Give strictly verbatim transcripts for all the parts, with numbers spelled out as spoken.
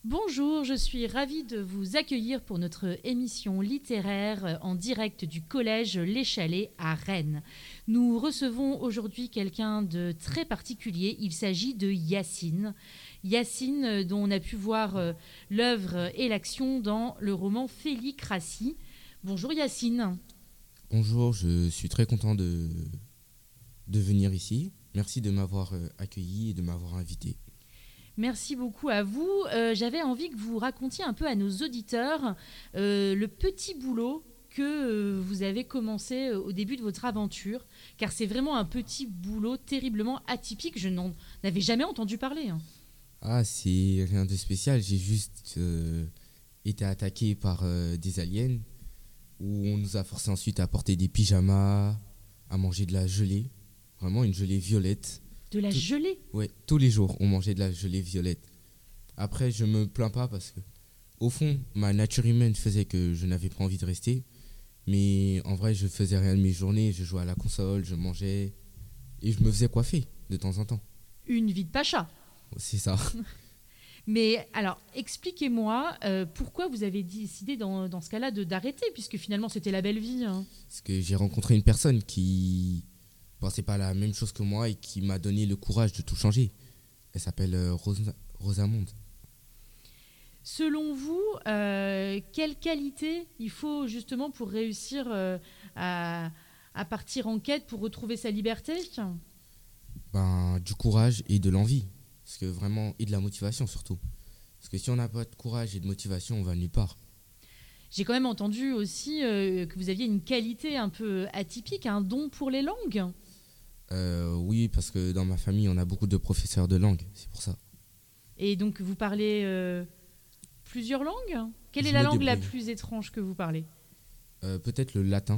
Bonjour, je suis ravie de vous accueillir pour notre émission littéraire en direct du collège Les Chalets à Rennes. Nous recevons aujourd'hui quelqu'un de très particulier, il s'agit de Yacine. Yacine, dont on a pu voir euh, l'œuvre et l'action dans le roman Félicratie. Bonjour Yacine. Bonjour, je suis très content de, de venir ici. Merci de m'avoir euh, accueilli et de m'avoir invité. Merci beaucoup à vous. Euh, j'avais envie que vous racontiez un peu à nos auditeurs euh, le petit boulot que euh, vous avez commencé euh, au début de votre aventure, car c'est vraiment un petit boulot terriblement atypique. Je n'en avais jamais entendu parler. Hein. Ah, c'est rien de spécial. J'ai juste euh, été attaqué par euh, des aliens où on nous a forcé ensuite à porter des pyjamas, à manger de la gelée, vraiment une gelée violette. De la Tout- gelée. Ouais, tous les jours, on mangeait de la gelée violette. Après, je me plains pas parce que, au fond, ma nature humaine faisait que je n'avais pas envie de rester. Mais en vrai, je faisais rien de mes journées. Je jouais à la console, je mangeais et je me faisais coiffer de temps en temps. Une vie de pacha. C'est ça. Mais alors, expliquez-moi euh, pourquoi vous avez décidé dans, dans ce cas-là de, d'arrêter, puisque finalement c'était la belle vie. Hein. Parce que j'ai rencontré une personne qui pensait pas la même chose que moi et qui m'a donné le courage de tout changer. Elle s'appelle euh, Rosa- Rosamonde. Selon vous, euh, quelle qualité il faut justement pour réussir euh, à, à partir en quête pour retrouver sa liberté? Ben, du courage et de l'envie. Parce que vraiment, et de la motivation surtout. Parce que si on n'a pas de courage et de motivation, on va nulle part. J'ai quand même entendu aussi euh, que vous aviez une qualité un peu atypique, un don pour les langues. Euh, oui, parce que dans ma famille, on a beaucoup de professeurs de langue. C'est pour ça. Et donc vous parlez euh, plusieurs langues? Quelle Je est la me langue la débrouille. plus étrange que vous parlez? Euh, peut-être le latin.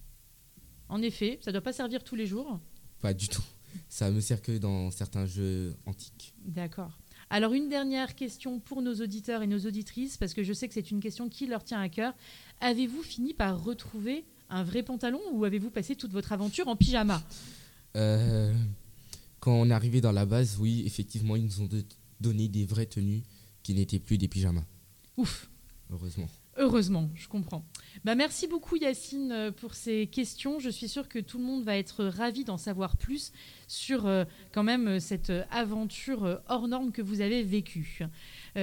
En effet, ça ne doit pas servir tous les jours. Pas du tout. Ça me sert que dans certains jeux antiques. D'accord. Alors une dernière question pour nos auditeurs et nos auditrices, parce que je sais que c'est une question qui leur tient à cœur. Avez-vous fini par retrouver un vrai pantalon ou avez-vous passé toute votre aventure en pyjama? Euh, quand on est arrivé dans la base, oui, effectivement, ils nous ont de- donné des vraies tenues qui n'étaient plus des pyjamas. Ouf, Heureusement. heureusement, je comprends. Bah, merci beaucoup Yacine euh, pour ces questions. Je suis sûre que tout le monde va être ravi d'en savoir plus sur euh, quand même euh, cette euh, aventure euh, hors norme que vous avez vécue.